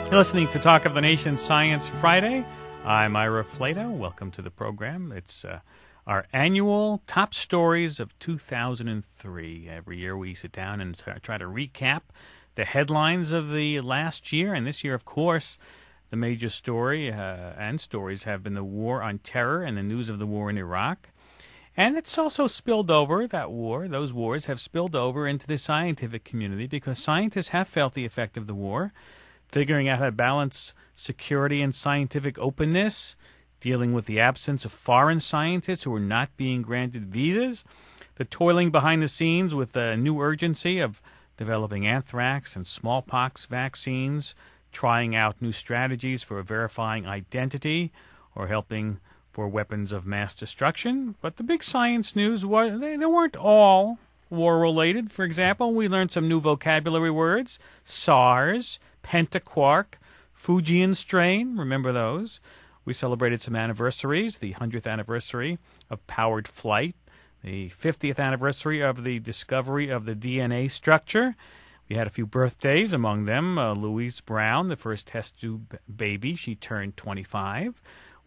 You're listening to Talk of the Nation Science Friday. I'm Ira Flato. Welcome to the program. It's our annual top stories of 2003. Every year we sit down and try to recap the headlines of the last year. And this year, of course, the major story and stories have been the war on terror and the news of the war in Iraq. And it's also spilled over, those wars have spilled over into the scientific community because scientists have felt the effect of the war, figuring out how to balance security and scientific openness, dealing with the absence of foreign scientists who are not being granted visas, the toiling behind the scenes with a new urgency of developing anthrax and smallpox vaccines, trying out new strategies for verifying identity or helping for weapons of mass destruction. But the big science news was they weren't all war-related. For example, we learned some new vocabulary words: SARS, pentaquark, Fujian strain. Remember those? We celebrated some anniversaries: the 100th anniversary of powered flight, the 50th anniversary of the discovery of the DNA structure. We had a few birthdays, among them Louise Brown, the first test tube baby. She turned 25.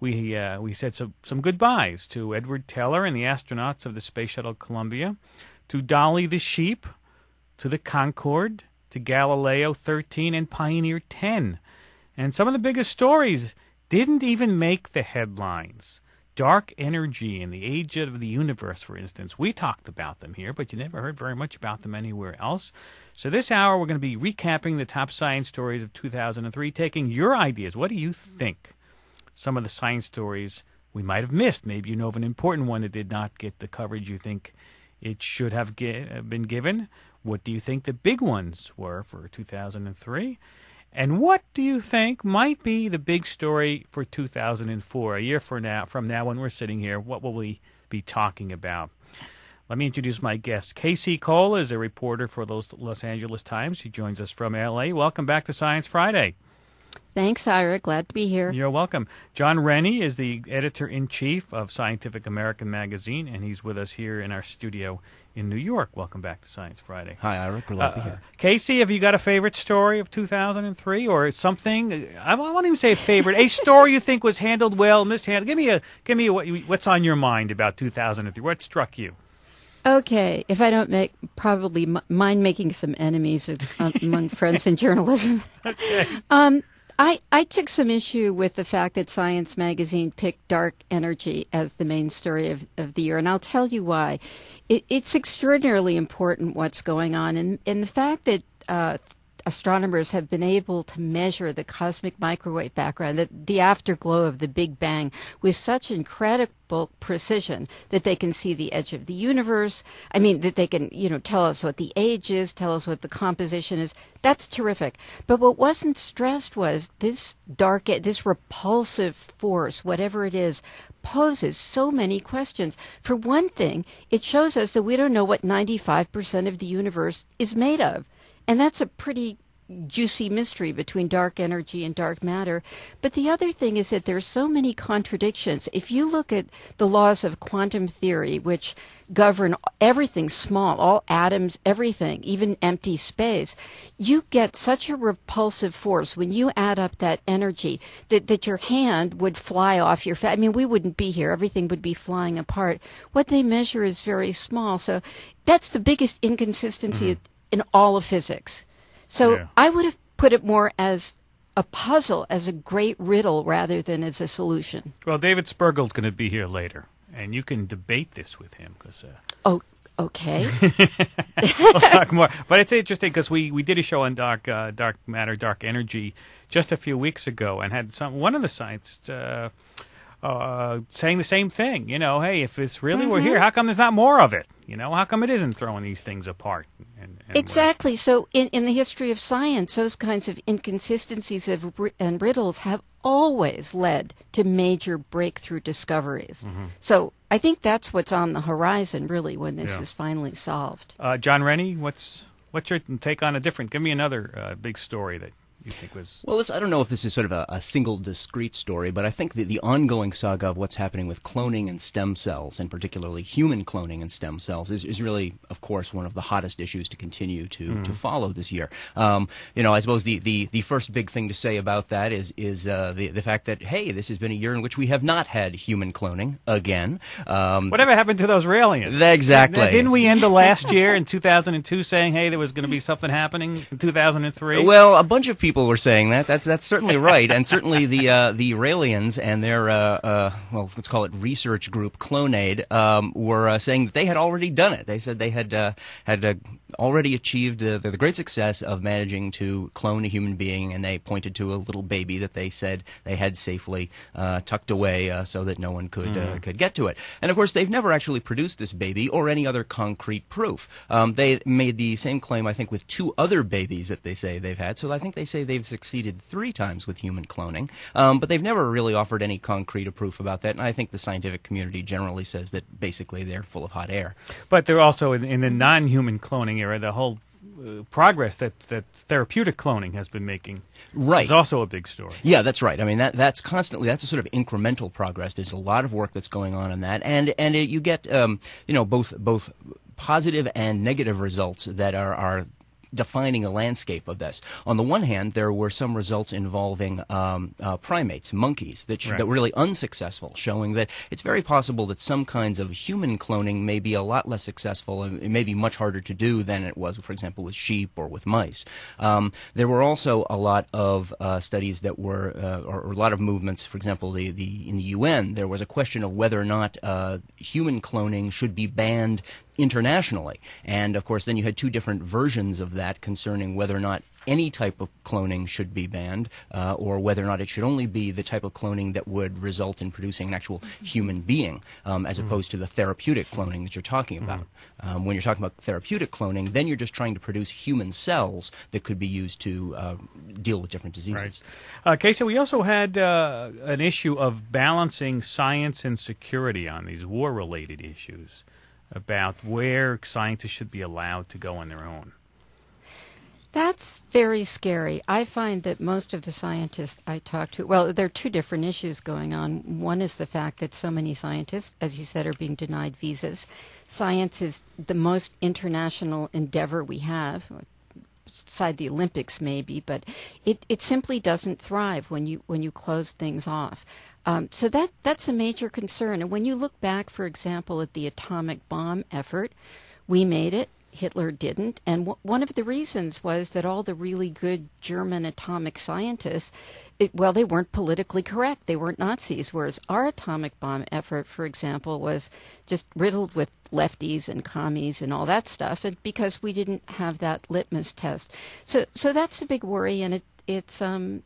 We said some goodbyes to Edward Teller and the astronauts of the Space Shuttle Columbia, to Dolly the sheep, to the Concorde, to Galileo 13 and Pioneer 10. And some of the biggest stories didn't even make the headlines. Dark energy and the age of the universe, for instance. We talked about them here, but you never heard very much about them anywhere else. So this hour we're going to be recapping the top science stories of 2003, taking your ideas. What do you think? Some of the science stories we might have missed. Maybe you know of an important one that did not get the coverage you think it should have been given. What do you think the big ones were for 2003? And what do you think might be the big story for 2004? A year from now when we're sitting here, what will we be talking about? Let me introduce my guest. Casey Cole is a reporter for the Los Angeles Times. He joins us from L.A. Welcome back to Science Friday. Thanks, Ira. Glad to be here. You're welcome. John Rennie is the editor-in-chief of Scientific American magazine, and he's with us here in our studio in New York. Welcome back to Science Friday. Hi, Ira. Glad to be here. Casey, have you got a favorite story of 2003 or something? I won't even say a favorite. A story you think was handled well, mishandled. Give me what's on your mind about 2003. What struck you? Okay, if I don't probably mind making some enemies among friends in journalism. Okay. I took some issue with the fact that Science magazine picked dark energy as the main story of the year, and I'll tell you why. It's extraordinarily important what's going on, and the fact that astronomers have been able to measure the cosmic microwave background, the afterglow of the Big Bang, with such incredible precision that they can see the edge of the universe. I mean, that they can, tell us what the age is, tell us what the composition is. That's terrific. But what wasn't stressed was this repulsive force, whatever it is, poses so many questions. For one thing, it shows us that we don't know what 95% of the universe is made of. And that's a pretty juicy mystery between dark energy and dark matter. But the other thing is that there's so many contradictions. If you look at the laws of quantum theory, which govern everything small, all atoms, everything, even empty space, you get such a repulsive force when you add up that energy that your hand would fly off your face. I mean, we wouldn't be here. Everything would be flying apart. What they measure is very small. So that's the biggest inconsistency in all of physics. So yeah. I would have put it more as a puzzle, as a great riddle, rather than as a solution. Well, David Spergel's going to be here later, and you can debate this with him. Oh, okay. We'll talk more. But it's interesting because we did a show on dark matter, dark energy just a few weeks ago, and had one of the scientists saying the same thing. Hey, if it's really we're here, how come there's not more of it? How come it isn't throwing these things apart? And exactly. So in the history of science, those kinds of inconsistencies and riddles have always led to major breakthrough discoveries. So I think that's what's on the horizon, really, when this is finally solved. John Rennie, what's your take on a different? Give me another big story that you think was... Well, I don't know if this is sort of a single discrete story, but I think that the ongoing saga of what's happening with cloning and stem cells, and particularly human cloning and stem cells, is really, of course, one of the hottest issues to continue to follow this year. I suppose the first big thing to say about that is the fact that, hey, this has been a year in which we have not had human cloning again. Whatever happened to those Raelians? Exactly. Didn't we end the last year in 2002 saying, hey, there was going to be something happening in 2003? Well, a bunch of people were saying that. That's certainly right, and certainly the Raelians and their let's call it research group Clonaid were saying that they had already done it. They said they had already achieved the great success of managing to clone a human being, and they pointed to a little baby that they said they had safely tucked away so that no one could get to it. And of course, they've never actually produced this baby or any other concrete proof. They made the same claim, I think, with 2 other babies that they say they've had. So I think they say they've succeeded 3 times with human cloning, but they've never really offered any concrete proof about that. And I think the scientific community generally says that basically they're full of hot air. But they're also in the non-human cloning era, the whole progress that therapeutic cloning has been making is also a big story. Yeah, that's right. I mean, that's a sort of incremental progress. There's a lot of work that's going on in that, and you get both positive and negative results that are defining a landscape of this. On the one hand, there were some results involving primates, monkeys, that were really unsuccessful, showing that it's very possible that some kinds of human cloning may be a lot less successful and it may be much harder to do than it was, for example, with sheep or with mice. There were also a lot of studies that were, or a lot of movements, for example, in the UN, there was a question of whether or not human cloning should be banned internationally. And, of course, then you had 2 different versions of that concerning whether or not any type of cloning should be banned or whether or not it should only be the type of cloning that would result in producing an actual human being as opposed to the therapeutic cloning that you're talking about. When you're talking about therapeutic cloning, then you're just trying to produce human cells that could be used to deal with different diseases. Right. Casey, we also had an issue of balancing science and security on these war-related issues, about where scientists should be allowed to go on their own. That's very scary. I find that most of the scientists I talk to, well, there are 2 different issues going on. One is the fact that so many scientists, as you said, are being denied visas. Science is the most international endeavor we have, beside the Olympics maybe, but it simply doesn't thrive when you close things off. So that's a major concern. And when you look back, for example, at the atomic bomb effort, we made it, Hitler didn't. And one of the reasons was that all the really good German atomic scientists, they weren't politically correct. They weren't Nazis, whereas our atomic bomb effort, for example, was just riddled with lefties and commies and all that stuff, and because we didn't have that litmus test. So that's a big worry, and it's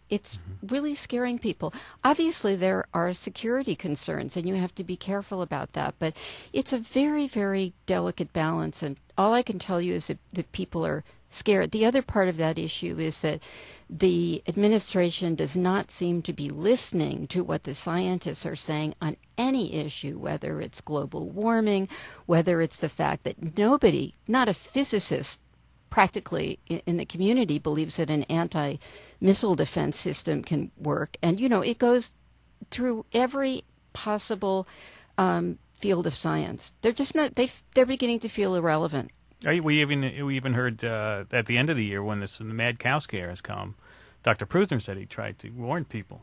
really scaring people. Obviously, there are security concerns, and you have to be careful about that. But it's a very, very delicate balance, and all I can tell you is that people are scared. The other part of that issue is that the administration does not seem to be listening to what the scientists are saying on any issue, whether it's global warming, whether it's the fact that nobody, not a physicist, practically in the community believes that an anti-missile defense system can work. And, it goes through every possible field of science. They're just not, they're beginning to feel irrelevant. We even heard at the end of the year when the mad cow scare has come, Dr. Prusner said he tried to warn people.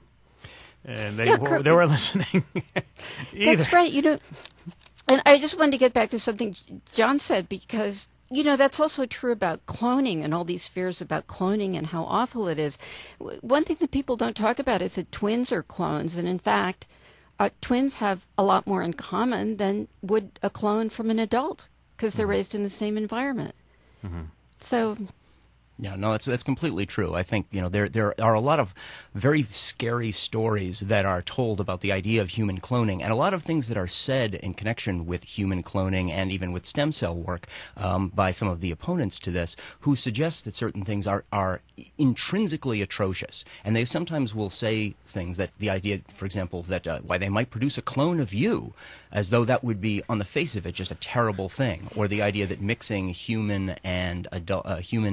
And they were listening. That's right. And I just wanted to get back to something John said, because that's also true about cloning and all these fears about cloning and how awful it is. One thing that people don't talk about is that twins are clones, and in fact, twins have a lot more in common than would a clone from an adult, because they're raised in the same environment. Mm-hmm. So... Yeah, no, that's completely true. I think, there are a lot of very scary stories that are told about the idea of human cloning, and a lot of things that are said in connection with human cloning and even with stem cell work by some of the opponents to this, who suggest that certain things are intrinsically atrocious. And they sometimes will say things that the idea, for example, that why they might produce a clone of you, as though that would be, on the face of it, just a terrible thing, or the idea that mixing human and animal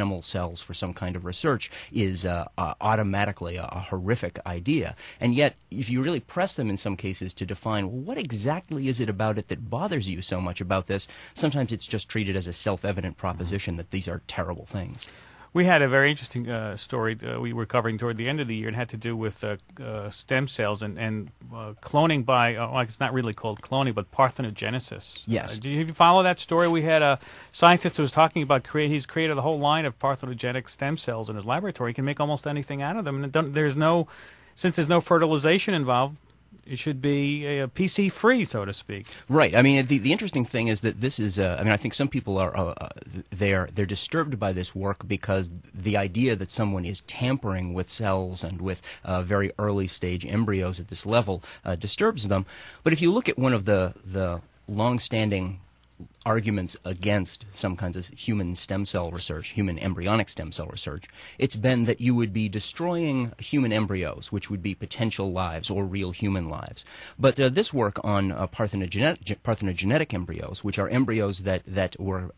animal cells for some kind of research is automatically a horrific idea. And yet, if you really press them in some cases to define, well, what exactly is it about it that bothers you so much about this, sometimes it's just treated as a self-evident proposition that these are terrible things. We had a very interesting story we were covering toward the end of the year. It had to do with stem cells and cloning by, well, it's not really called cloning, but parthenogenesis. Yes. Did you follow that story? We had a scientist who was talking about he's created a whole line of parthenogenic stem cells in his laboratory. He can make almost anything out of them. And since there's no fertilization involved, it should be PC-free, so to speak. Right. I mean, the interesting thing is that this is. I think some people are they're disturbed by this work because the idea that someone is tampering with cells and with very early stage embryos at this level disturbs them. But if you look at one of the long-standing arguments against some kinds of human stem cell research, human embryonic stem cell research, it's been that you would be destroying human embryos, which would be potential lives or real human lives. But this work on parthenogenetic embryos, which are embryos that were,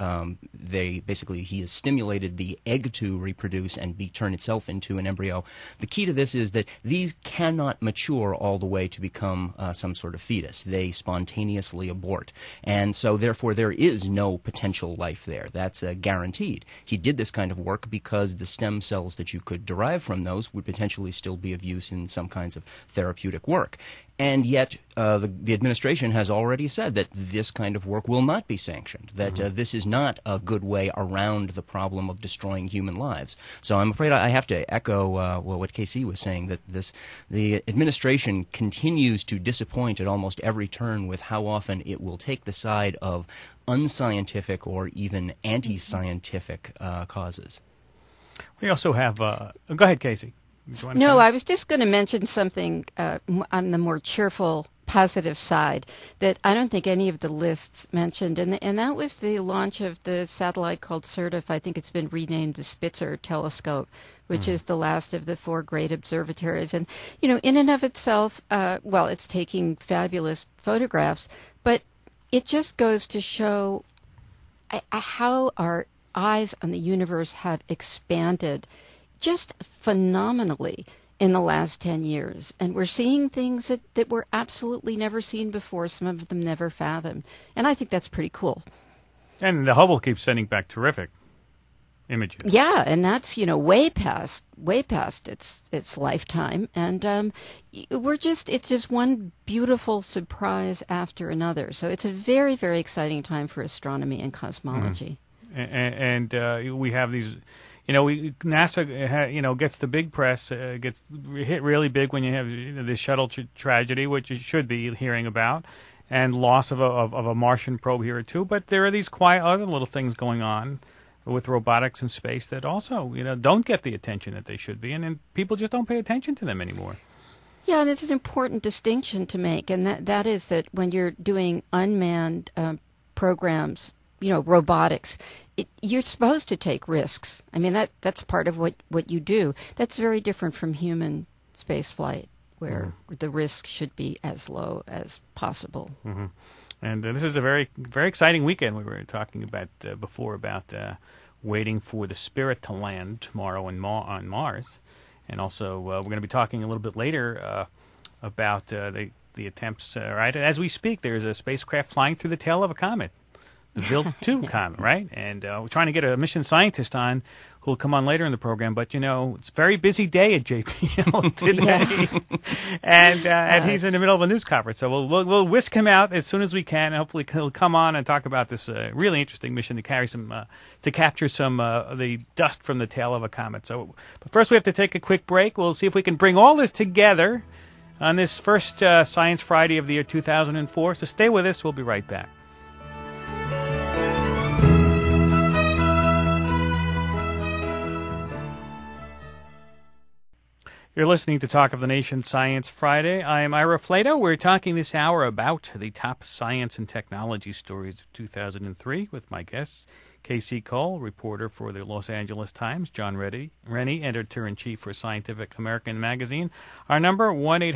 he has stimulated the egg to reproduce and turn itself into an embryo. The key to this is that these cannot mature all the way to become some sort of fetus. They spontaneously abort. And so therefore there is no potential life there. That's guaranteed. He did this kind of work because the stem cells that you could derive from those would potentially still be of use in some kinds of therapeutic work. And yet the administration has already said that this kind of work will not be sanctioned, that this is not a good way around the problem of destroying human lives. So I'm afraid I have to echo what KC was saying, that the administration continues to disappoint at almost every turn with how often it will take the side of unscientific or even anti-scientific causes. We also have... go ahead, Casey. No, I was just going to mention something on the more cheerful, positive side that I don't think any of the lists mentioned, and that was the launch of the satellite called SIRTIF. I think it's been renamed the Spitzer Telescope, which is the last of the 4 great observatories. And, in and of itself, it's taking fabulous photographs, but it just goes to show how our eyes on the universe have expanded just phenomenally in the last 10 years. And we're seeing things that were absolutely never seen before, some of them never fathomed. And I think that's pretty cool. And the Hubble keeps sending back terrific images. Yeah, and that's, way past its lifetime. And it's just one beautiful surprise after another. So it's a very, very exciting time for astronomy and cosmology. And we have these... NASA, gets the big press, gets hit really big when you have this shuttle tragedy, which you should be hearing about, and loss of a Martian probe here too. But there are these quiet other little things going on with robotics and space that also, don't get the attention that they should be, and people just don't pay attention to them anymore. Yeah, and it's an important distinction to make, and that is that when you're doing unmanned programs, robotics, you're supposed to take risks. I mean, that's part of what you do. That's very different from human space flight, where the risk should be as low as possible. Mm-hmm. And this is a very, very exciting weekend. We were talking about before about waiting for the Spirit to land tomorrow on Mars. And also we're going to be talking a little bit later about the attempts, right? As we speak, there's a spacecraft flying through the tail of a comet. The Bill 2 comet, right? And we're trying to get a mission scientist on who will come on later in the program. But, it's a very busy day at JPL today. And he's in the middle of a news conference. So we'll whisk him out as soon as we can. And hopefully he'll come on and talk about this really interesting mission to carry to capture some the dust from the tail of a comet. So, but first we have to take a quick break. We'll see if we can bring all this together on this first Science Friday of the year 2004. So stay with us. We'll be right back. You're listening to Talk of the Nation Science Friday. I am Ira Flato. We're talking this hour about the top science and technology stories of 2003 with my guests, Casey Cole, reporter for the Los Angeles Times, John Rennie, editor-in-chief for Scientific American magazine. Our number,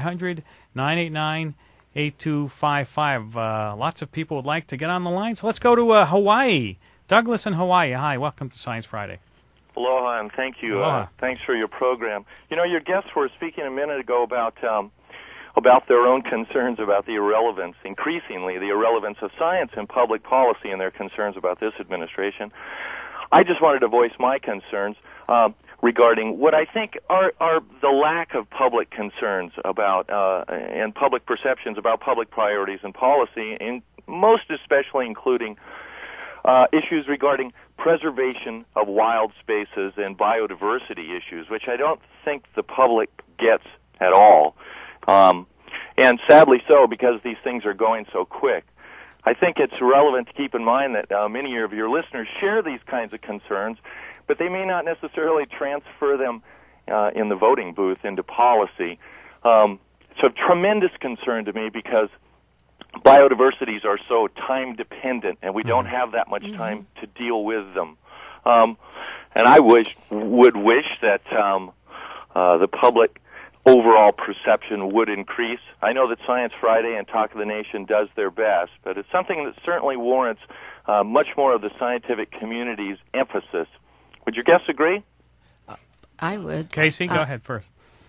1-800-989-8255. Lots of people would like to get on the line, so let's go to Hawaii. Douglas in Hawaii. Hi, welcome to Science Friday. Aloha, and thank you. Aloha. Thanks for your program. You know, your guests were speaking a minute ago about their own concerns about the irrelevance, increasingly the irrelevance of science in public policy, and their concerns about this administration. I just wanted to voice my concerns regarding what I think are the lack of public concerns about and public perceptions about public priorities and policy, and most especially including issues regarding preservation of wild spaces and biodiversity issues, which I don't think the public gets at all. And sadly so, because these things are going so quick. I think it's relevant to keep in mind that many of your listeners share these kinds of concerns, but they may not necessarily transfer them in the voting booth into policy. It's of tremendous concern to me because biodiversities are so time-dependent, and we don't have that much time to deal with them. And I would wish that the public overall perception would increase. I know that Science Friday and Talk of the Nation does their best, but it's something that certainly warrants much more of the scientific community's emphasis. Would your guests agree? I would. Casey, go ahead first.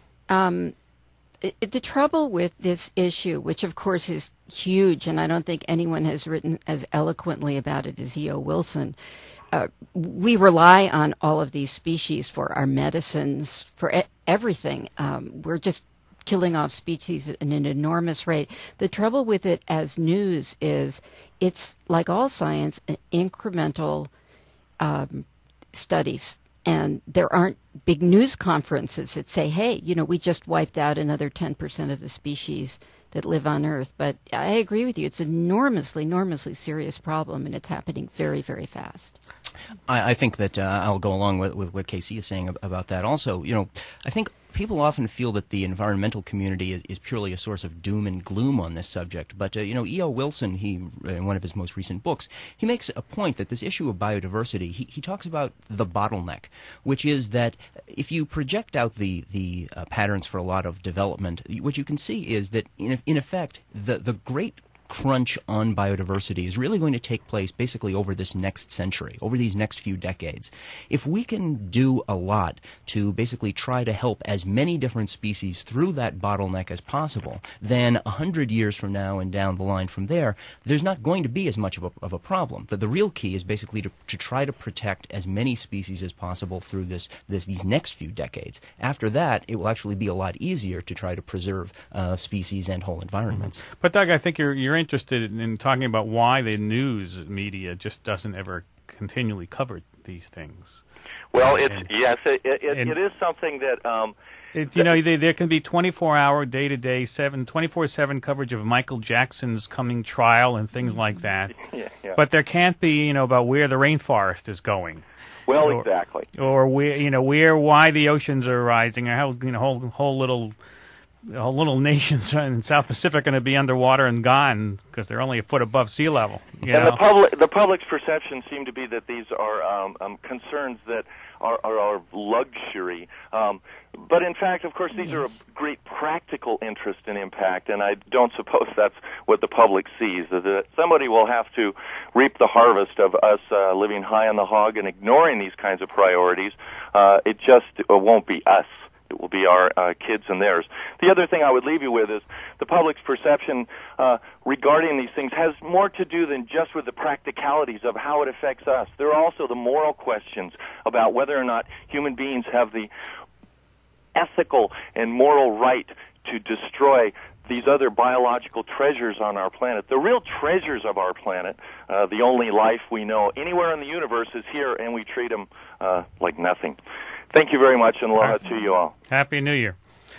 The trouble with this issue, which of course is huge, and I don't think anyone has written as eloquently about it as E.O. Wilson, we rely on all of these species for our medicines, for everything. We're just killing off species at an enormous rate. The trouble with it as news is it's, like all science, incremental studies. And there aren't big news conferences that say, hey, we just wiped out another 10% of the species that live on Earth. But I agree with you. It's an enormously serious problem, and it's happening very, very fast. I think that I'll go along with what Casey is saying about that. Also, I think people often feel that the environmental community is purely a source of doom and gloom on this subject. But, E.O. Wilson, in one of his most recent books, he makes a point that this issue of biodiversity, he talks about the bottleneck, which is that if you project out the patterns for a lot of development, what you can see is that, in effect, the great crunch on biodiversity is really going to take place basically over this next century, over these next few decades. If we can do a lot to basically try to help as many different species through that bottleneck as possible, then 100 years from now and down the line from there, there's not going to be as much of a problem. The real key is basically to try to protect as many species as possible through these next few decades. After that, it will actually be a lot easier to try to preserve species and whole environments. But Doug, I think you're interested in talking about why the news media just doesn't ever continually cover these things. Well, it is something that there can be 24-hour, day-to-day, 24/7 coverage of Michael Jackson's coming trial and things like that. Yeah. But there can't be about where the rainforest is going. Well, exactly. Or why the oceans are rising, or how whole little nations in South Pacific are going to be underwater and gone because they're only a foot above sea level. And the public's perception seem to be that these are concerns that are luxury. But in fact, of course, these are of great practical interest and impact, and I don't suppose that's what the public sees, that somebody will have to reap the harvest of us living high on the hog and ignoring these kinds of priorities. It just won't be us. It will be our kids and theirs. The other thing I would leave you with is the public's perception regarding these things has more to do than just with the practicalities of how it affects us. There are also the moral questions about whether or not human beings have the ethical and moral right to destroy these other biological treasures on our planet. The real treasures of our planet, the only life we know anywhere in the universe, is here, and we treat them like nothing. Thank you very much, and aloha to you all. Happy New Year.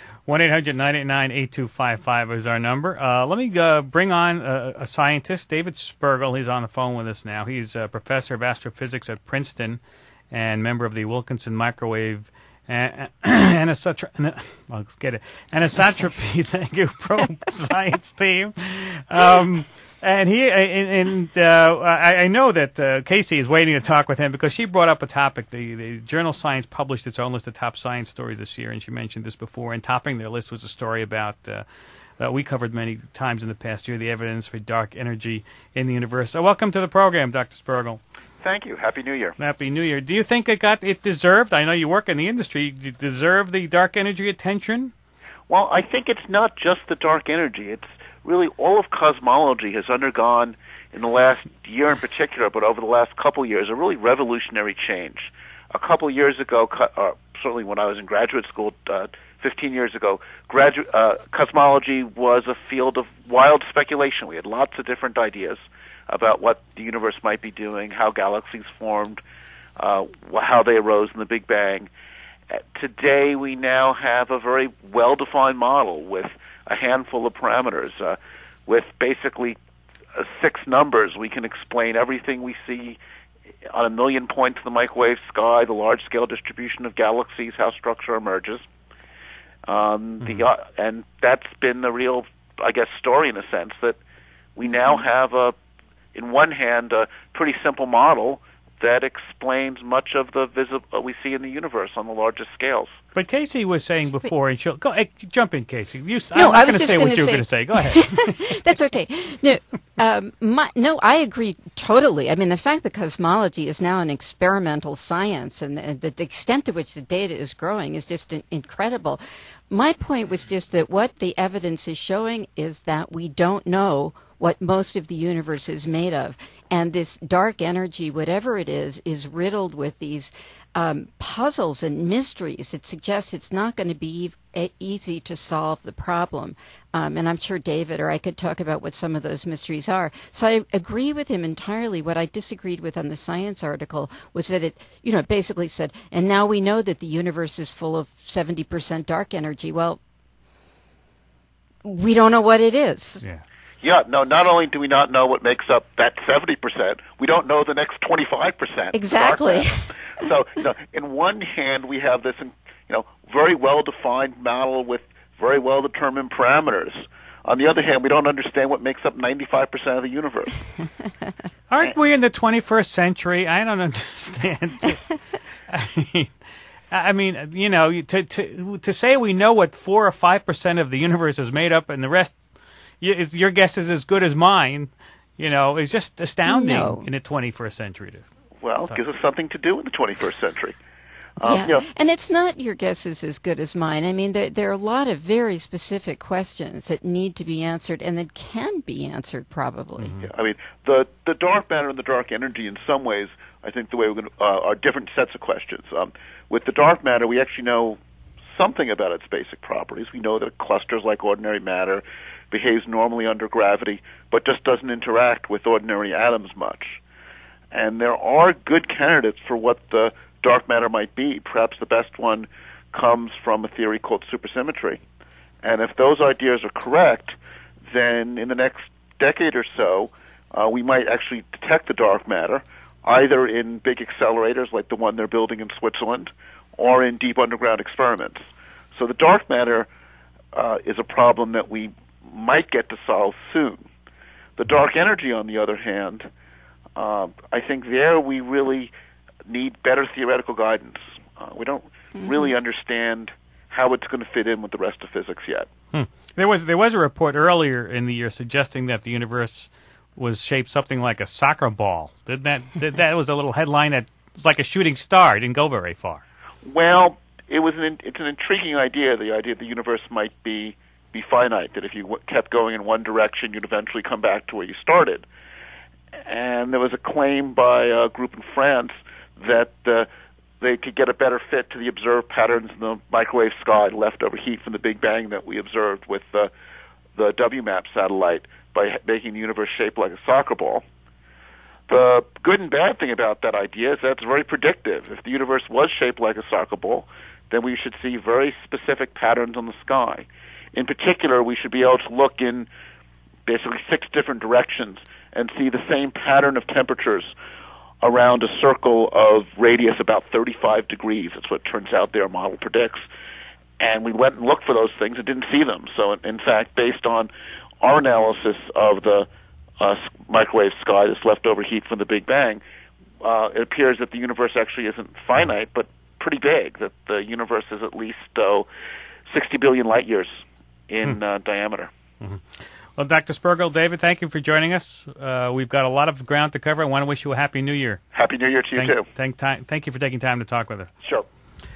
1-800-989-8255 is our number. Let me bring on a scientist, David Spergel. He's on the phone with us now. He's a professor of astrophysics at Princeton and member of the Wilkinson Microwave Anisotropy thank you, probe science team. And I know that Casey is waiting to talk with him because she brought up a topic. The journal Science published its own list of top science stories this year, and she mentioned this before. And topping their list was a story about that we covered many times in the past year, the evidence for dark energy in the universe. So welcome to the program, Dr. Spergel. thank you. Happy New Year. Happy New Year. Do you think it deserved? I know you work in the industry. Do you deserve the dark energy attention? Well, I think it's not just the dark energy. It's really all of cosmology has undergone, in the last year in particular, but over the last couple of years, a really revolutionary change. A couple of years ago, certainly when I was in graduate school 15 years ago, cosmology was a field of wild speculation. We had lots of different ideas about what the universe might be doing, how galaxies formed, how they arose in the Big Bang. Today, we now have a very well-defined model with a handful of parameters. With basically 6 numbers, we can explain everything we see on 1 million points in the microwave sky, the large-scale distribution of galaxies, how structure emerges. And that's been the real, I guess, story in a sense, that we now have, in one hand, a pretty simple model that explains much of the what we see in the universe on the largest scales. But Casey was saying before, and she'll jump in, Casey. I'm not going to say what you were going to say. Go ahead. That's okay. No, I agree totally. I mean, the fact that cosmology is now an experimental science and the extent to which the data is growing is just incredible. My point was just that what the evidence is showing is that we don't know what most of the universe is made of. And this dark energy, whatever it is riddled with these puzzles and mysteries. It suggests it's not going to be easy to solve the problem. And I'm sure David or I could talk about what some of those mysteries are. So I agree with him entirely. What I disagreed with on the Science article was that it, basically said, and now we know that the universe is full of 70% dark energy. Well, we don't know what it is. Yeah. Yeah, no, not only do we not know what makes up that 70%, we don't know the next 25%. Exactly. So, in one hand, we have this, very well-defined model with very well-determined parameters. On the other hand, we don't understand what makes up 95% of the universe. Aren't we in the 21st century? I don't understand. I mean, to say we know what 4 or 5% of the universe is made up and the rest, your guess is as good as mine, is just astounding in the 21st century. Well, it gives us something to do in the 21st century. And it's not your guess is as good as mine. I mean, there are a lot of very specific questions that need to be answered and that can be answered probably. Mm-hmm. Yeah, I mean, the dark matter and the dark energy, in some ways, I think the way we're going to, are different sets of questions. With the dark matter, we actually know something about its basic properties. We know that it clusters like ordinary matter, behaves normally under gravity, but just doesn't interact with ordinary atoms much. And there are good candidates for what the dark matter might be. Perhaps the best one comes from a theory called supersymmetry. And if those ideas are correct, then in the next decade or so, we might actually detect the dark matter, either in big accelerators like the one they're building in Switzerland, or in deep underground experiments. So the dark matter is a problem that we might get to solve soon. The dark energy, on the other hand, I think there we really need better theoretical guidance. We don't really understand how it's going to fit in with the rest of physics yet. There was a report earlier in the year suggesting that the universe was shaped something like a soccer ball. That was a little headline that was like a shooting star. It didn't go very far. Well, it's an intriguing idea, the idea that the universe might be finite, that if you kept going in one direction, you'd eventually come back to where you started. And there was a claim by a group in France that they could get a better fit to the observed patterns in the microwave sky, leftover heat from the Big Bang that we observed with the WMAP satellite, by making the universe shaped like a soccer ball. The good and bad thing about that idea is that it's very predictive. If the universe was shaped like a soccer ball, then we should see very specific patterns on the sky. In particular, we should be able to look in basically 6 different directions and see the same pattern of temperatures around a circle of radius about 35 degrees. That's what it turns out their model predicts. And we went and looked for those things and didn't see them. So, in fact, based on our analysis of the microwave sky, this leftover heat from the Big Bang, it appears that the universe actually isn't finite, but pretty big, that the universe is at least 60 billion light years in diameter. Mm-hmm. Well, Dr. Spergel, David, thank you for joining us. We've got a lot of ground to cover. I want to wish you a Happy New Year. Happy New Year to you, too. Thank you for taking time to talk with us. Sure.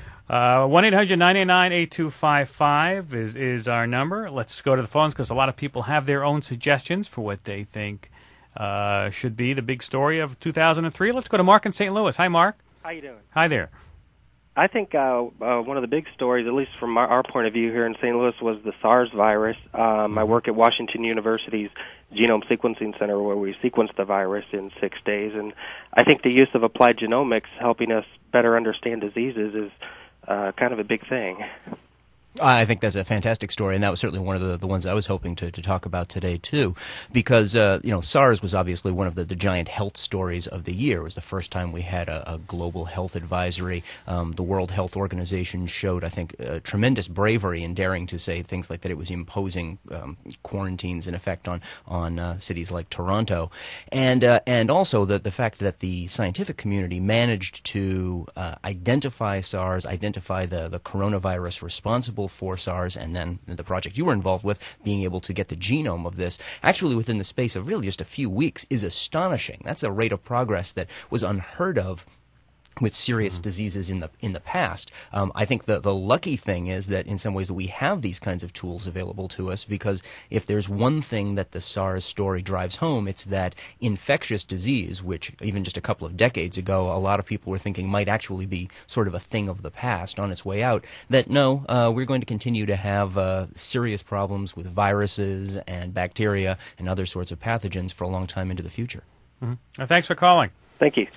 1-800-989-8255 is our number. Let's go to the phones because a lot of people have their own suggestions for what they think should be the big story of 2003. Let's go to Mark in St. Louis. Hi, Mark. How you doing? Hi there. I think one of the big stories, at least from our point of view here in St. Louis, was the SARS virus. I work at Washington University's Genome Sequencing Center, where we sequenced the virus in 6 days. And I think the use of applied genomics helping us better understand diseases is kind of a big thing. I think that's a fantastic story, and that was certainly one of the ones I was hoping to talk about today, too, because, SARS was obviously one of the giant health stories of the year. It was the first time we had a global health advisory. The World Health Organization showed, I think, tremendous bravery in daring to say things like that it was imposing quarantines, in effect, on cities like Toronto. And also the fact that the scientific community managed to identify SARS, identify the coronavirus responsible for SARS, and then the project you were involved with, being able to get the genome of this, actually within the space of really just a few weeks, is astonishing. That's a rate of progress that was unheard of with serious diseases in the past. I think the lucky thing is that in some ways that we have these kinds of tools available to us, because if there's one thing that the SARS story drives home, it's that infectious disease, which even just a couple of decades ago a lot of people were thinking might actually be sort of a thing of the past on its way out, that no, we're going to continue to have serious problems with viruses and bacteria and other sorts of pathogens for a long time into the future. Mm-hmm. Well, thanks for calling. Thank you.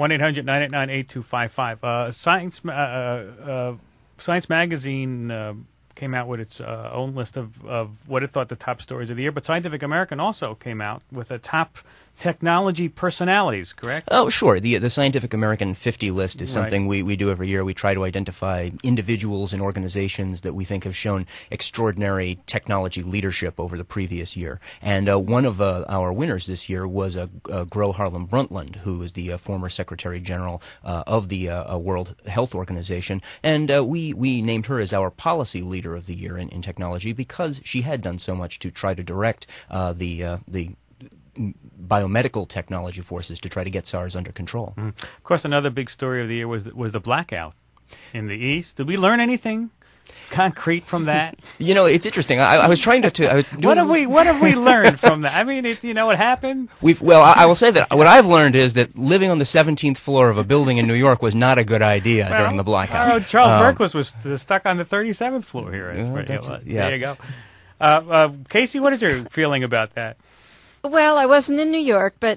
1-800-989-8255. Science Magazine came out with its own list of what it thought the top stories of the year, but Scientific American also came out with a top technology personalities, correct? Oh, sure. The Scientific American 50 list is something we do every year. We try to identify individuals and organizations that we think have shown extraordinary technology leadership over the previous year. And one of our winners this year was Gro Harlem Brundtland, who is the former Secretary General of the World Health Organization. And we named her as our policy leader of the year in technology because she had done so much to try to direct the biomedical technology forces to try to get SARS under control. Mm. Of course, another big story of the year was the blackout in the East. Did we learn anything concrete from that? You know, it's interesting. I was trying to what have we learned from that? I mean, you know what happened? I will say that what I've learned is that living on the 17th floor of a building in New York was not a good idea during the blackout. Charles Berquist was stuck on the 37th floor here. There you go. Casey, what is your feeling about that? Well, I wasn't in New York, but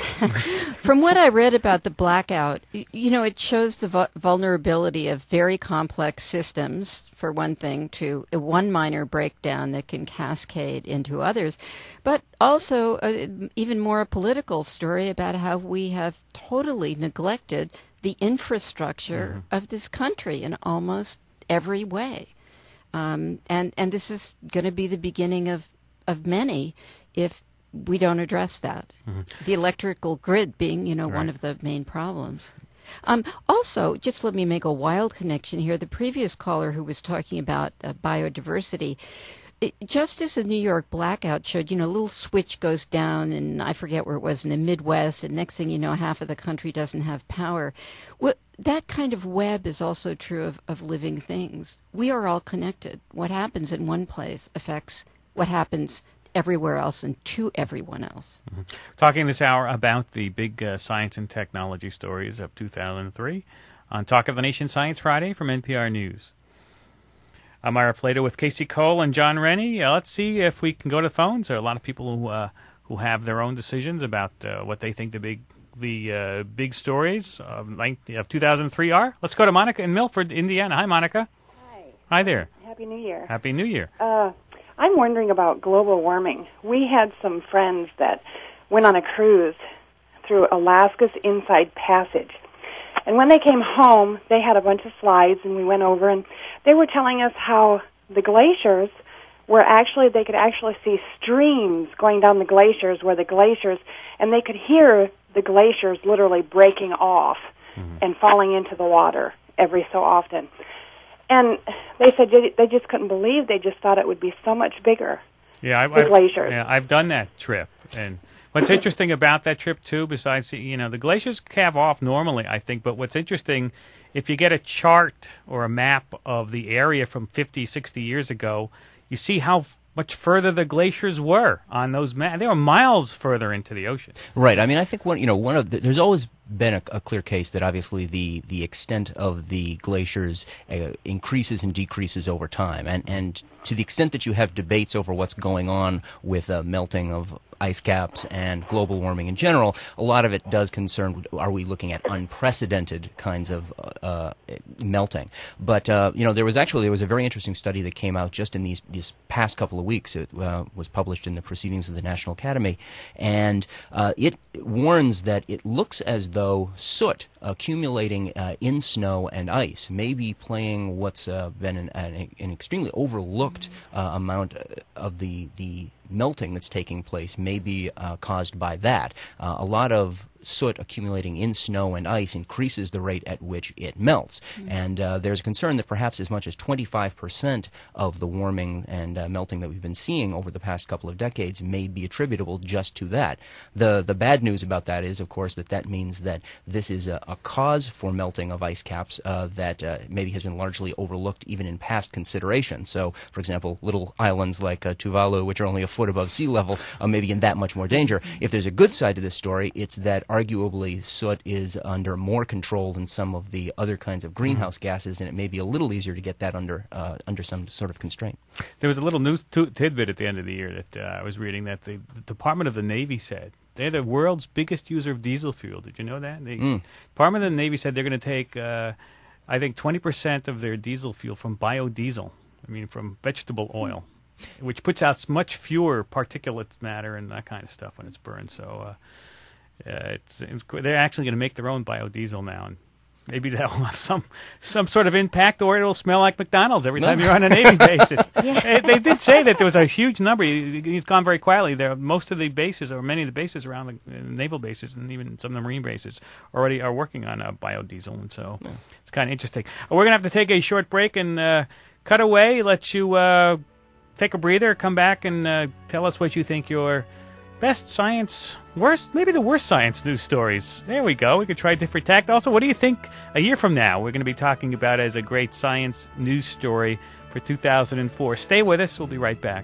from what I read about the blackout, it shows the vulnerability of very complex systems, for one thing, to one minor breakdown that can cascade into others, but also even more a political story about how we have totally neglected the infrastructure of this country in almost every way. And this is going to be the beginning of many if we don't address that. Mm-hmm. The electrical grid being, one of the main problems. Also, just let me make a wild connection here. The previous caller who was talking about biodiversity, just as the New York blackout showed, a little switch goes down, and I forget where it was, in the Midwest, and next thing you know, half of the country doesn't have power. That kind of web is also true of living things. We are all connected. What happens in one place affects what happens everywhere else and to everyone else. Mm-hmm. Talking this hour about the big science and technology stories of 2003 on Talk of the Nation Science Friday from NPR News. I'm Ira Flatow with Casey Cole and John Rennie. Let's see if we can go to the phones. There are a lot of people who have their own decisions about what they think the big stories of 2003 are. Let's go to Monica in Milford, Indiana. Hi, Monica. Hi. Hi there. Happy New Year. Happy New Year. I'm wondering about global warming. We had some friends that went on a cruise through Alaska's Inside Passage. And when they came home, they had a bunch of slides, and we went over, and they were telling us how the glaciers were they could actually see streams going down the glaciers and they could hear the glaciers literally breaking off and falling into the water every so often. And they said they just couldn't believe. They just thought it would be so much bigger. the glaciers. Yeah, I've done that trip, and what's interesting about that trip too, besides the glaciers calve off normally, I think, but what's interesting, if you get a chart or a map of the area from 50, 60 years ago, you see how much further the glaciers were on those maps. They were miles further into the ocean. Right. I mean, I think there's always been a clear case that obviously the extent of the glaciers increases and decreases over time, and to the extent that you have debates over what's going on with melting of ice caps and global warming in general, a lot of it does concern, are we looking at unprecedented kinds of melting? But there was a very interesting study that came out just in these past couple of weeks. It was published in the Proceedings of the National Academy, and it warns that it looks as though soot accumulating in snow and ice may be playing what's been an extremely overlooked amount of the melting that's taking place may be caused by that. A lot of soot accumulating in snow and ice increases the rate at which it melts. And there's a concern that perhaps as much as 25% of the warming and melting that we've been seeing over the past couple of decades may be attributable just to that. The bad news about that is, of course, that means that this is a cause for melting of ice caps that maybe has been largely overlooked even in past consideration. So, for example, little islands like Tuvalu, which are only a foot above sea level, may be in that much more danger. If there's a good side to this story, it's that arguably soot is under more control than some of the other kinds of greenhouse gases, and it may be a little easier to get that under some sort of constraint. There was a little news tidbit at the end of the year that I was reading that the Department of the Navy said they're the world's biggest user of diesel fuel. Did you know that? The Department of the Navy said they're going to take, I think, 20% of their diesel fuel from biodiesel, from vegetable oil, which puts out much fewer particulates matter and that kind of stuff when it's burned. So they're actually going to make their own biodiesel now, and maybe that will have some sort of impact, or it'll smell like McDonald's every time you're on a Navy base. They did say that there was a huge number. He's gone very quietly. Most of the bases, or many of the bases around the naval bases, and even some of the Marine bases, already are working on biodiesel, and so it's kind of interesting. We're going to have to take a short break and cut away, let you take a breather, come back and tell us what you think your best science, maybe the worst science news stories. There we go. We could try a different tact. Also, what do you think a year from now we're going to be talking about as a great science news story for 2004? Stay with us. We'll be right back.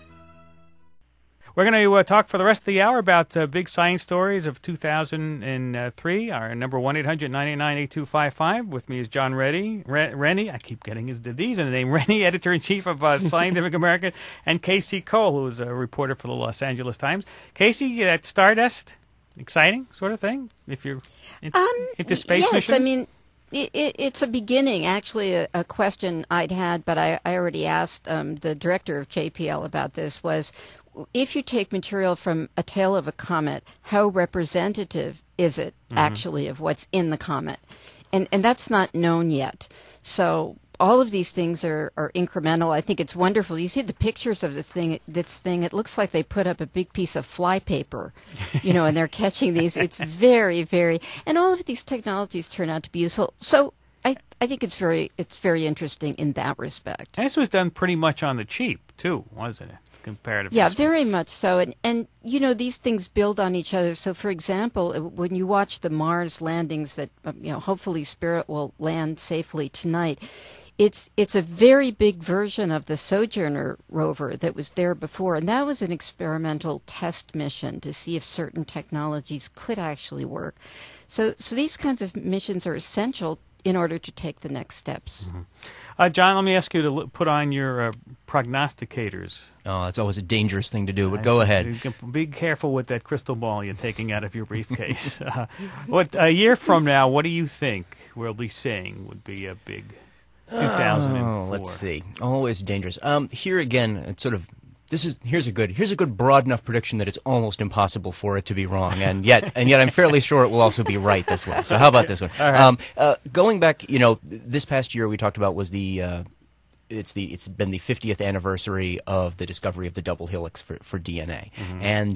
We're going to talk for the rest of the hour about big science stories of 2003. Our number 1-800-989-8255. With me is John Rennie. I keep getting his D's in the name. Rennie, editor-in-chief of Scientific American, and Casey Cole, who is a reporter for the Los Angeles Times. Casey, at Stardust, exciting sort of thing? If you're into space missions? Yes, it's a beginning. Actually, a question I'd had, but I already asked the director of JPL about this, was if you take material from a tail of a comet, how representative is it actually of what's in the comet? And that's not known yet. So all of these things are incremental. I think it's wonderful. You see the pictures of this thing. It looks like they put up a big piece of flypaper, and they're catching these. It's very, very, and all of these technologies turn out to be useful. So I think it's very interesting in that respect. And this was done pretty much on the cheap too, wasn't it? Comparatively. Yeah, very much so. And these things build on each other. So, for example, when you watch the Mars landings that, hopefully Spirit will land safely tonight, it's a very big version of the Sojourner rover that was there before. And that was an experimental test mission to see if certain technologies could actually work. So these kinds of missions are essential in order to take the next steps. John, let me ask you to put on your prognosticators. Oh, it's always a dangerous thing to do, but go ahead. Be careful with that crystal ball you're taking out of your briefcase. A year from now, what do you think we'll be seeing would be a big 2004? Let's see. Always dangerous. Here again, it's sort of here's a good broad enough prediction that it's almost impossible for it to be wrong, and yet I'm fairly sure it will also be right this way. So how about this one? All right. Going back, this past year we talked about was the it's been the 50th anniversary of the discovery of the double helix for DNA. And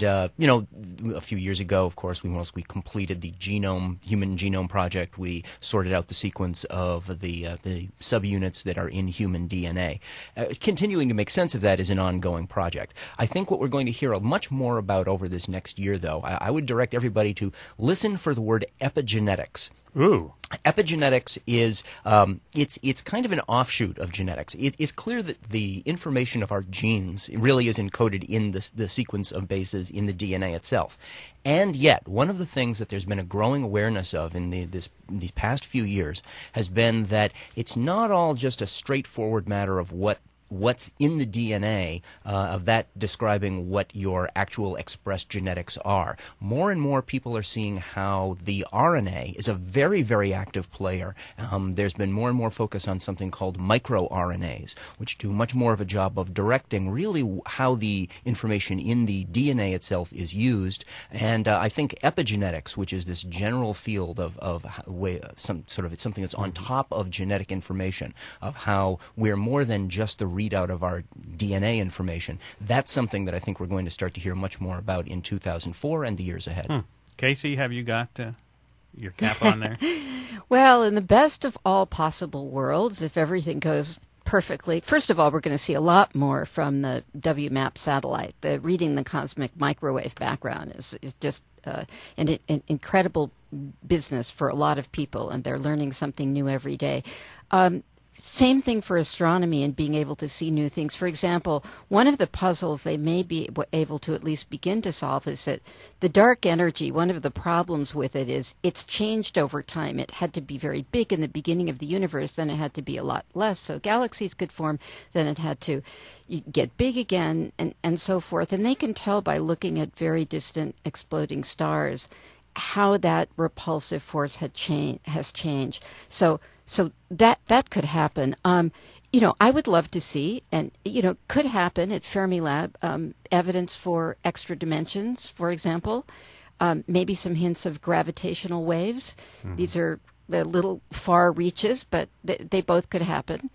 a few years ago, of course, we completed the human genome project. We sorted out the sequence of the subunits that are in human DNA. Continuing to make sense of that is an ongoing project. I think what we're going to hear much more about over this next year, though, I would direct everybody to listen for the word epigenetics. Ooh. Epigenetics is it's kind of an offshoot of genetics. It's clear that the information of our genes really is encoded in the sequence of bases in the DNA itself. And yet, one of the things that there's been a growing awareness of in these past few years has been that it's not all just a straightforward matter of what's in the DNA of that describing what your actual expressed genetics are. More and more people are seeing how the RNA is a very, very active player. There's been more and more focus on something called microRNAs, which do much more of a job of directing really how the information in the DNA itself is used. And I think epigenetics, which is this general field of something that's on top of genetic information, of how we're more than just the readout of our DNA information. That's something that I think we're going to start to hear much more about in 2004 and the years ahead. Casey, have you got your cap on there? Well, in the best of all possible worlds, if everything goes perfectly, first of all, we're going to see a lot more from the WMAP satellite. The reading the cosmic microwave background is just an incredible business for a lot of people, and they're learning something new every day. Same thing for astronomy and being able to see new things. For example, one of the puzzles they may be able to at least begin to solve is that the dark energy, one of the problems with it is it's changed over time. It had to be very big in the beginning of the universe, then it had to be a lot less so galaxies could form, then it had to get big again, and so forth. And they can tell by looking at very distant exploding stars how that repulsive force has changed. So that could happen. I would love to see, and could happen at Fermilab, evidence for extra dimensions, for example. Maybe some hints of gravitational waves. These are little far reaches, but they both could happen.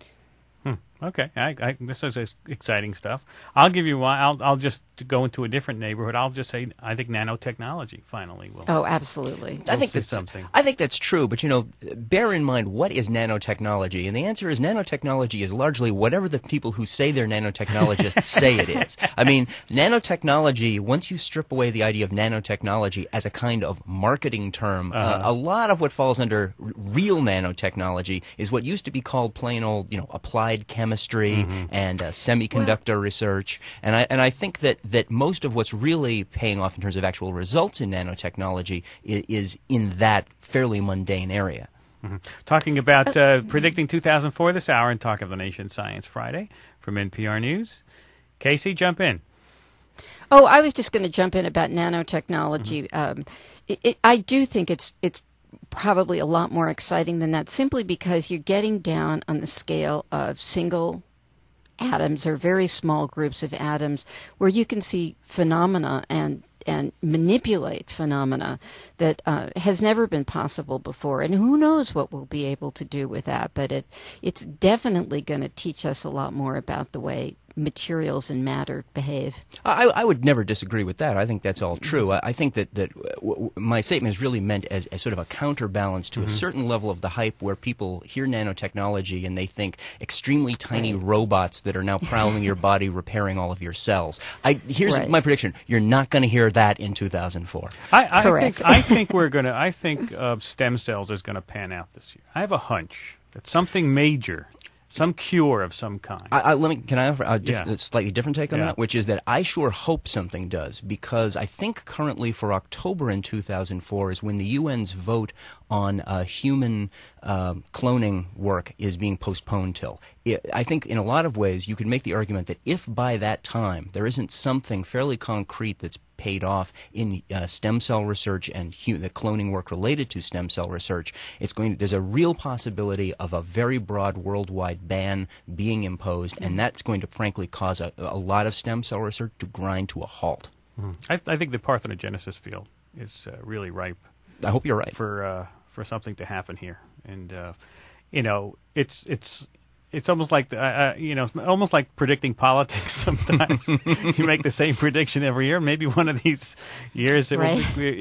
Okay, this is exciting stuff. I'll give you one. I'll just go into a different neighborhood. I'll just say I think nanotechnology finally will. Oh, absolutely. I think that's true, but bear in mind, what is nanotechnology? And the answer is nanotechnology is largely whatever the people who say they're nanotechnologists say it is. I mean, nanotechnology, once you strip away the idea of nanotechnology as a kind of marketing term, a lot of what falls under real nanotechnology is what used to be called plain old, applied chemistry and semiconductor research. And I think that most of what's really paying off in terms of actual results in nanotechnology is in that fairly mundane area. Talking about predicting 2004 this hour and Talk of the Nation Science Friday from NPR News. Casey, jump in. Oh, I was just going to jump in about nanotechnology. I do think it's probably a lot more exciting than that, simply because you're getting down on the scale of single atoms or very small groups of atoms where you can see phenomena and manipulate phenomena that has never been possible before. And who knows what we'll be able to do with that, but it's definitely going to teach us a lot more about the way materials and matter behave. I would never disagree with that. I think that's all true. I think that my statement is really meant as sort of a counterbalance to a certain level of the hype where people hear nanotechnology and they think extremely tiny robots that are now prowling your body, repairing all of your cells. Here's my prediction. You're not going to hear that in 2004. I think stem cells is going to pan out this year. I have a hunch that something major, some cure of some kind. Can I offer a slightly different take on that? Which is that I sure hope something does, because I think currently for October in 2004 is when the UN's vote on human cloning work is being postponed till. I think in a lot of ways you could make the argument that if by that time there isn't something fairly concrete that's paid off in stem cell research and the cloning work related to stem cell research, there's a real possibility of a very broad worldwide ban being imposed, and that's going to frankly cause a lot of stem cell research to grind to a halt. I think the parthenogenesis field is really ripe. I hope you're right for something to happen here, and it's it's almost like it's almost like predicting politics. Sometimes you make the same prediction every year. Maybe one of these years it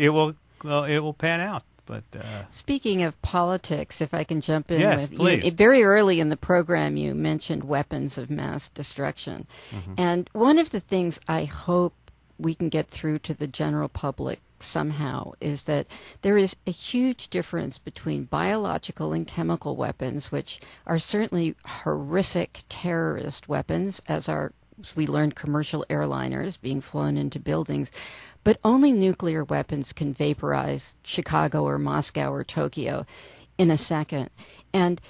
will pan out. But speaking of politics, if I can jump in yes, with please. Very early in the program, you mentioned weapons of mass destruction, and one of the things I hope we can get through to the general public somehow is that there is a huge difference between biological and chemical weapons, which are certainly horrific terrorist weapons, as we learned commercial airliners being flown into buildings, but only nuclear weapons can vaporize Chicago or Moscow or Tokyo in a second. And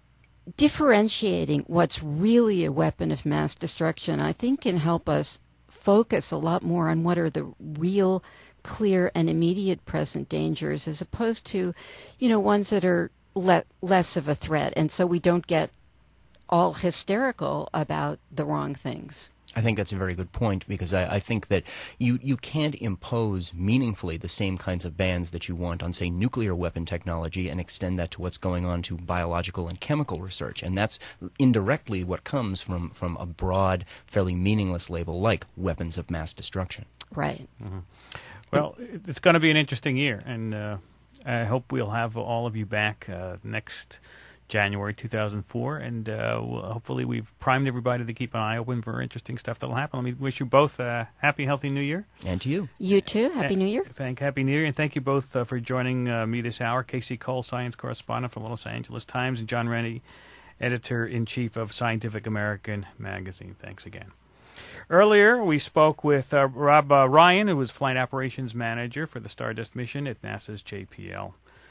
differentiating what's really a weapon of mass destruction, I think, can help us focus a lot more on what are the real, clear, and immediate present dangers, as opposed to, ones that are less of a threat. And so we don't get all hysterical about the wrong things. I think that's a very good point, because I think that you can't impose meaningfully the same kinds of bans that you want on, say, nuclear weapon technology and extend that to what's going on to biological and chemical research. And that's indirectly what comes from a broad, fairly meaningless label like weapons of mass destruction. Right. Mm-hmm. Well, it's going to be an interesting year, and I hope we'll have all of you back next January 2004, and hopefully we've primed everybody to keep an eye open for interesting stuff that'll happen. Let me wish you both a happy, healthy New Year. And to you. You too. Happy New Year. Happy New Year, and thank you both for joining me this hour. Casey Cole, science correspondent for the Los Angeles Times, and John Rennie, editor-in-chief of Scientific American magazine. Thanks again. Earlier, we spoke with Rob Ryan, who was flight operations manager for the Stardust mission at NASA's JPL,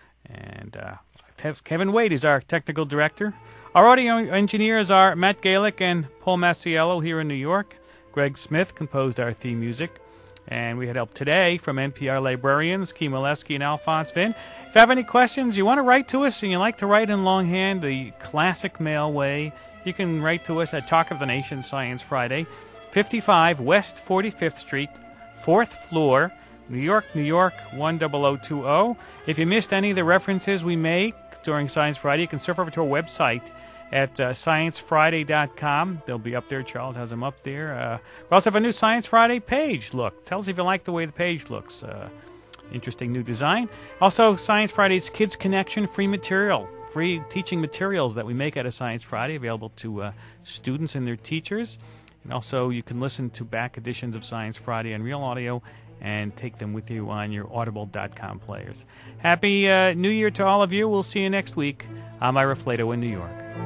and Kevin Wade is our technical director. Our audio engineers are Matt Galick and Paul Massiello here in New York. Greg Smith composed our theme music. And we had help today from NPR librarians Kim Oleski and Alphonse Vin. If you have any questions, you want to write to us, and you like to write in longhand, the classic mail way, you can write to us at Talk of the Nation Science Friday, 55 West 45th Street, 4th floor, New York, 10020. If you missed any of the references we make during Science Friday, you can surf over to our website at sciencefriday.com. They'll be up there. Charles has them up there. We also have a new Science Friday page. Look, tell us if you like the way the page looks. Interesting new design. Also, Science Friday's Kids Connection free material, free teaching materials that we make out of Science Friday, available to students and their teachers. And also, you can listen to back editions of Science Friday on Real Audio and take them with you on your audible.com players. Happy New Year to all of you. We'll see you next week. I'm Ira Flato in New York.